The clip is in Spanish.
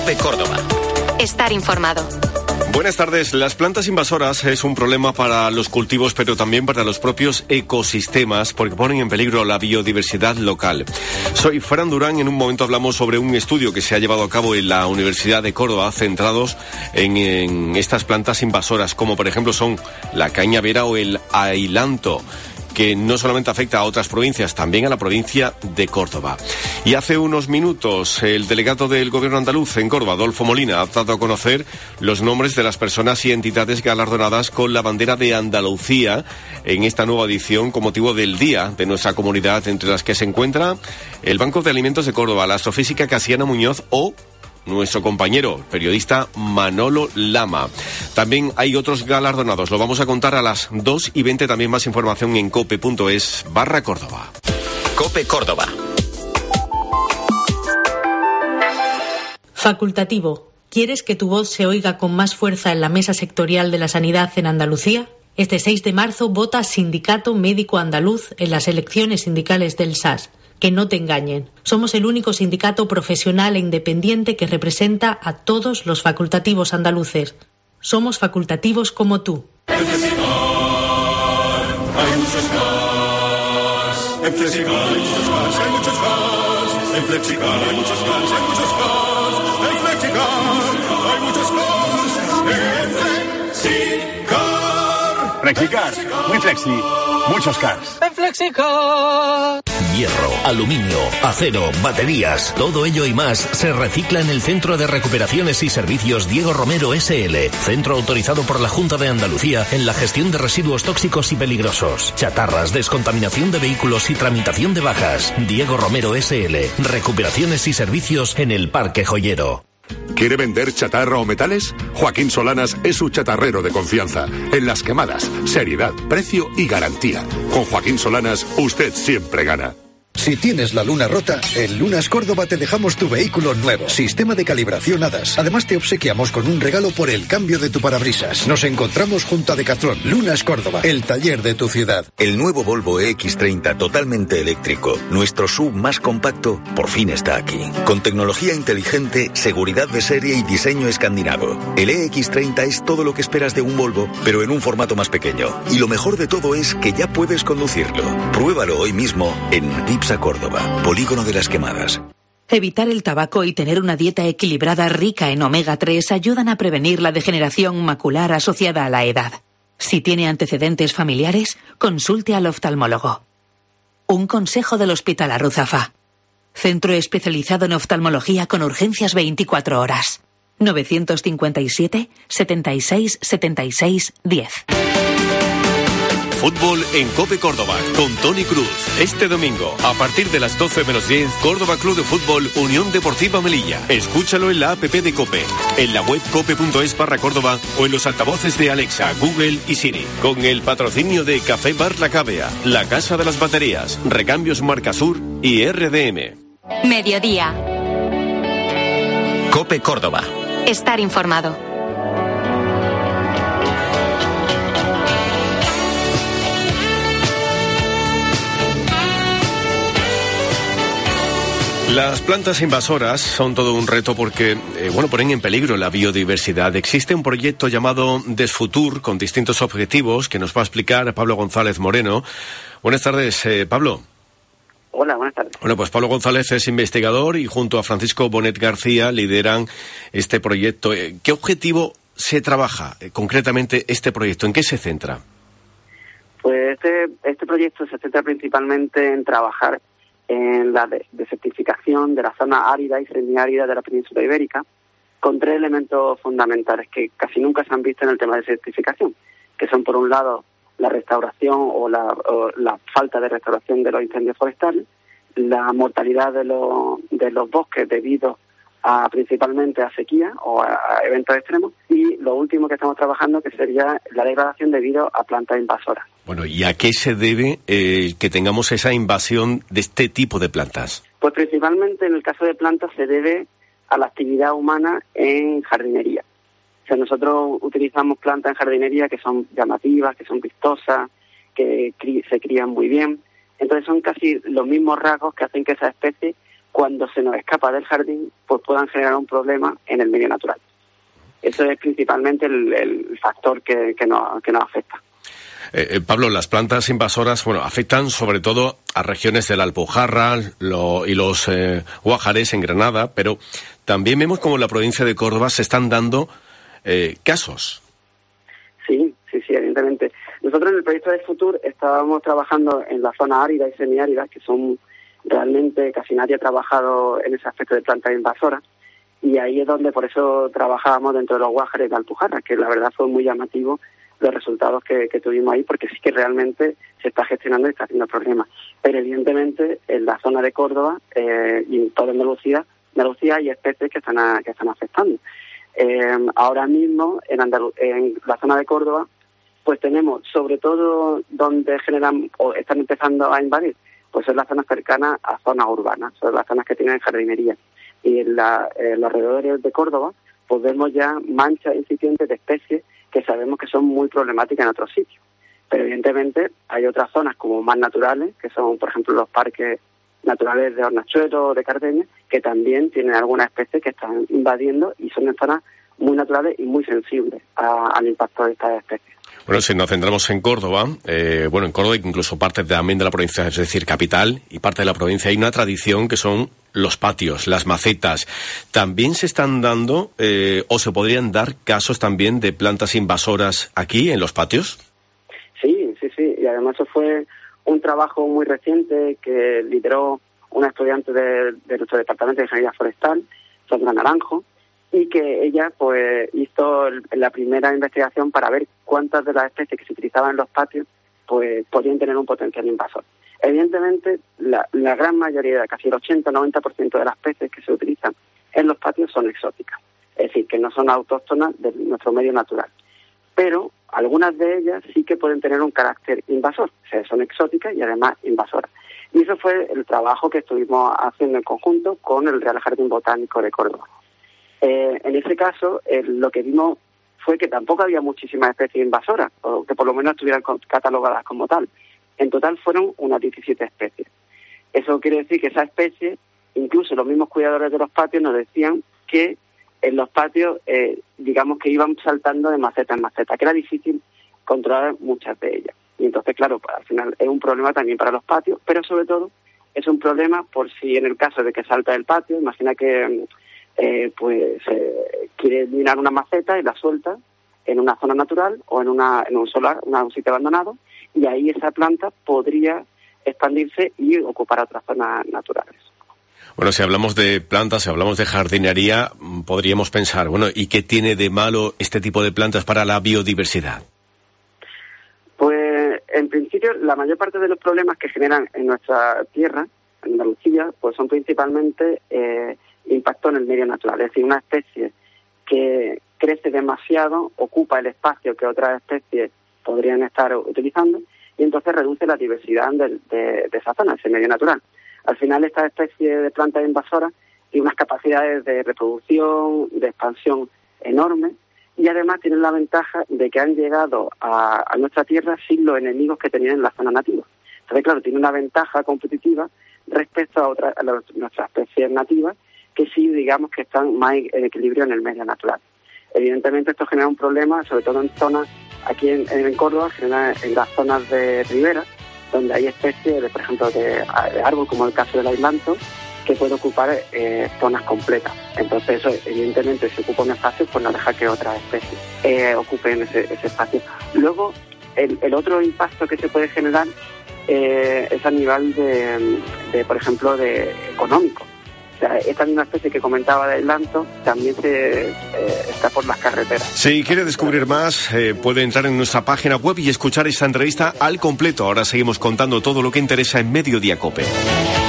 COPE Córdoba. Estar informado. Buenas tardes. Las plantas invasoras es un problema para los cultivos, pero también para los propios ecosistemas, porque ponen en peligro la biodiversidad local. Soy Fran Durán. En un momento hablamos sobre un estudio que se ha llevado a cabo en la Universidad de Córdoba, centrados en estas plantas invasoras, como por ejemplo son la cañavera o el ailanto, que no solamente afecta a otras provincias, también a la provincia de Córdoba. Y hace unos minutos, el delegado del Gobierno andaluz en Córdoba, Adolfo Molina, ha dado a conocer los nombres de las personas y entidades galardonadas con la bandera de Andalucía en esta nueva edición con motivo del Día de nuestra comunidad, entre las que se encuentra el Banco de Alimentos de Córdoba, la astrofísica Casiana Muñoz o nuestro compañero periodista Manolo Lama. También hay otros galardonados. Lo vamos a contar a las 2:20. También más información en cope.es/Córdoba. COPE Córdoba. Facultativo. ¿Quieres que tu voz se oiga con más fuerza en la mesa sectorial de la sanidad en Andalucía? Este 6 de marzo vota Sindicato Médico Andaluz en las elecciones sindicales del SAS. Que no te engañen. Somos el único sindicato profesional e independiente que representa a todos los facultativos andaluces. Somos facultativos como tú. En Flexicar hay muchos gas. En Flexicar hay muchos gas, hay muchos gas. En Flexicar hay muchos gas, hay muchos gas. En Flexicar hay muchos gas. En Flexicar. Flexicar, muy flexi, muchos cars. En Flexicar. Hierro, aluminio, acero, baterías, todo ello y más se recicla en el Centro de Recuperaciones y Servicios Diego Romero S.L., centro autorizado por la Junta de Andalucía en la gestión de residuos tóxicos y peligrosos, chatarras, descontaminación de vehículos y tramitación de bajas. Diego Romero S.L., recuperaciones y servicios en el Parque Joyero. ¿Quiere vender chatarra o metales? Joaquín Solanas es su chatarrero de confianza. En las quemadas, seriedad, precio y garantía. Con Joaquín Solanas, usted siempre gana. Si tienes la luna rota, en Lunas Córdoba te dejamos tu vehículo nuevo. Sistema de calibración HADAS. Además te obsequiamos con un regalo por el cambio de tu parabrisas. Nos encontramos junto a Decathlon. Lunas Córdoba, el taller de tu ciudad. El nuevo Volvo EX30 totalmente eléctrico, nuestro SUV más compacto, por fin está aquí. Con tecnología inteligente, seguridad de serie y diseño escandinavo. El EX30 es todo lo que esperas de un Volvo, pero en un formato más pequeño. Y lo mejor de todo es que ya puedes conducirlo. Pruébalo hoy mismo en Dipsa Córdoba, Polígono de las Quemadas. Evitar el tabaco y tener una dieta equilibrada rica en omega 3 ayudan a prevenir la degeneración macular asociada a la edad. Si tiene antecedentes familiares, consulte al oftalmólogo. Un consejo del Hospital Arruzafa. Centro especializado en oftalmología con urgencias 24 horas. 957 76 76 10. Fútbol en COPE Córdoba, con Tony Cruz. Este domingo, a partir de las 12:10, Córdoba Club de Fútbol, Unión Deportiva Melilla. Escúchalo en la app de COPE, en la web cope.es/Córdoba o en los altavoces de Alexa, Google y Siri. Con el patrocinio de Café Bar La Cavea, La Casa de las Baterías, Recambios Marca Sur y RDM. Mediodía. COPE Córdoba. Estar informado. Las plantas invasoras son todo un reto porque, ponen en peligro la biodiversidad. Existe un proyecto llamado Desfutur con distintos objetivos que nos va a explicar Pablo González Moreno. Buenas tardes, Pablo. Hola, buenas tardes. Bueno, pues Pablo González es investigador y junto a Francisco Bonet García lideran este proyecto. ¿Qué objetivo se trabaja concretamente este proyecto? ¿En qué se centra? Pues este proyecto se centra principalmente en trabajar en la desertificación de la zona árida y semiárida de la península ibérica, con tres elementos fundamentales que casi nunca se han visto en el tema de desertificación, que son, por un lado, la restauración o la falta de restauración de los incendios forestales, la mortalidad de los bosques debido principalmente a sequía o a eventos extremos, y lo último que estamos trabajando, que sería la degradación debido a plantas invasoras. Bueno, ¿y a qué se debe que tengamos esa invasión de este tipo de plantas? Pues principalmente en el caso de plantas se debe a la actividad humana en jardinería. O sea, nosotros utilizamos plantas en jardinería que son llamativas, que son vistosas, que se crían muy bien. Entonces son casi los mismos rasgos que hacen que esa especie cuando se nos escapa del jardín, pues puedan generar un problema en el medio natural. Eso es principalmente el factor que nos afecta. Pablo, las plantas invasoras, afectan sobre todo a regiones de la Alpujarra y los Guájares en Granada, pero también vemos como en la provincia de Córdoba se están dando casos. Sí, evidentemente. Nosotros en el proyecto de Futur estábamos trabajando en la zona árida y semiárida, que son realmente casi nadie ha trabajado en ese aspecto de plantas invasoras, y ahí es donde por eso trabajábamos dentro de los Guájares de Alpujarra, que la verdad fue muy llamativo los resultados que tuvimos ahí, porque sí que realmente se está gestionando y está haciendo problemas. Pero evidentemente en la zona de Córdoba y en toda Andalucía hay especies que están afectando. Ahora mismo en la zona de Córdoba pues tenemos sobre todo donde generan o están empezando a invadir, pues son las zonas cercanas a zonas urbanas, son las zonas que tienen jardinería. Y en los alrededores de Córdoba pues vemos ya manchas incipientes de especies que sabemos que son muy problemáticas en otros sitios. Pero evidentemente hay otras zonas como más naturales, que son por ejemplo los parques naturales de Hornachuelo o de Cardeña, que también tienen algunas especies que están invadiendo y son en zonas muy naturales y muy sensibles al impacto de estas especies. Bueno, si nos centramos en Córdoba, en Córdoba incluso parte también de la provincia, es decir, capital y parte de la provincia, hay una tradición que son los patios, las macetas. ¿También se están dando o se podrían dar casos también de plantas invasoras aquí en los patios? Sí, y además eso fue un trabajo muy reciente que lideró una estudiante de nuestro departamento de Ingeniería Forestal, Sandra Naranjo, y que ella pues hizo la primera investigación para ver cuántas de las especies que se utilizaban en los patios pues podían tener un potencial invasor. Evidentemente, la gran mayoría, casi el 80-90% de las especies que se utilizan en los patios son exóticas, es decir, que no son autóctonas de nuestro medio natural. Pero algunas de ellas sí que pueden tener un carácter invasor, o sea, son exóticas y además invasoras. Y eso fue el trabajo que estuvimos haciendo en conjunto con el Real Jardín Botánico de Córdoba. En ese caso, lo que vimos fue que tampoco había muchísimas especies invasoras, o que por lo menos estuvieran catalogadas como tal. En total fueron unas 17 especies. Eso quiere decir que esas especies, incluso los mismos cuidadores de los patios nos decían que en los patios, digamos que iban saltando de maceta en maceta, que era difícil controlar muchas de ellas. Y entonces, claro, al final es un problema también para los patios, pero sobre todo es un problema por si en el caso de que salta del patio, imagina que quiere minar una maceta y la suelta en una zona natural o en un solar, un sitio abandonado, y ahí esa planta podría expandirse y ocupar otras zonas naturales. Bueno, si hablamos de plantas, si hablamos de jardinería, podríamos pensar, ¿y qué tiene de malo este tipo de plantas para la biodiversidad? Pues, en principio, la mayor parte de los problemas que generan en nuestra tierra, en Andalucía, pues son principalmente impacto en el medio natural. Es decir, una especie que crece demasiado, ocupa el espacio que otras especies podrían estar utilizando, y entonces reduce la diversidad de esa zona, ese medio natural. Al final, esta especie de plantas invasoras tiene unas capacidades de reproducción, de expansión enormes, y además tienen la ventaja de que han llegado a nuestra tierra sin los enemigos que tenían en la zona nativa. Entonces, claro, tiene una ventaja competitiva respecto a nuestras especies nativas, que sí, digamos, que están más en equilibrio en el medio natural. Evidentemente, esto genera un problema, sobre todo en zonas, aquí en Córdoba, genera en las zonas de ribera, donde hay especies, por ejemplo, de árbol, como el caso del aislanto, que puede ocupar zonas completas. Entonces, eso, evidentemente, si ocupa un espacio, pues no deja que otras especies ocupen ese espacio. Luego, el otro impacto que se puede generar es a nivel de por ejemplo, de económico. O sea, esta misma especie que comentaba de aislanto también está por las carreteras. Si quiere descubrir más, puede entrar en nuestra página web y escuchar esta entrevista al completo. Ahora seguimos contando todo lo que interesa en Mediodía COPE.